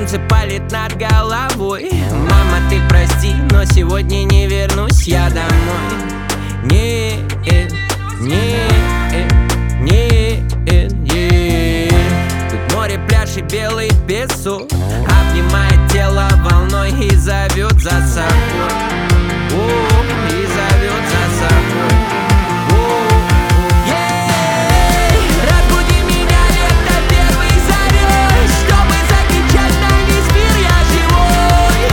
солнце палит над головой. Мама, ты прости, но сегодня не вернусь я домой. Нет, нет, нет, нет. Тут море, пляж и белый песок обнимает тело волной и зовет за собой. И зовет за собой. Разбуди меня лето первой зарей, чтобы закричать на весь мир: я живой.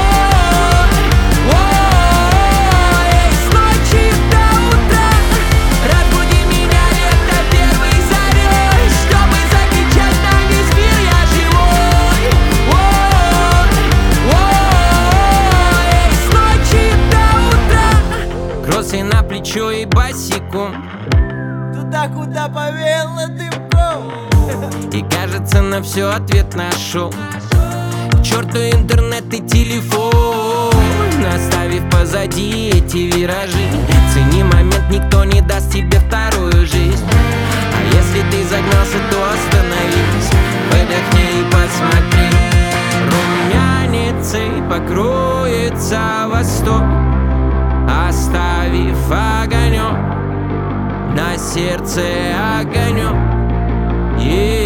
С ночи до утра. Разбуди меня лето первой зарей, чтобы закричать на весь мир: я живой. С ночи до утра. Кроссы на плечо и босиком, Туда, куда повеяло дымком. и кажется, на все ответ нашел. К черту интернет и телефон, оставив позади эти виражи. Цени момент, никто не даст тебе вторую жизнь. А если ты загнался, то остановись, выдохни и посмотри. Румяницей покроется восток, оставив огонек на сердце огонек.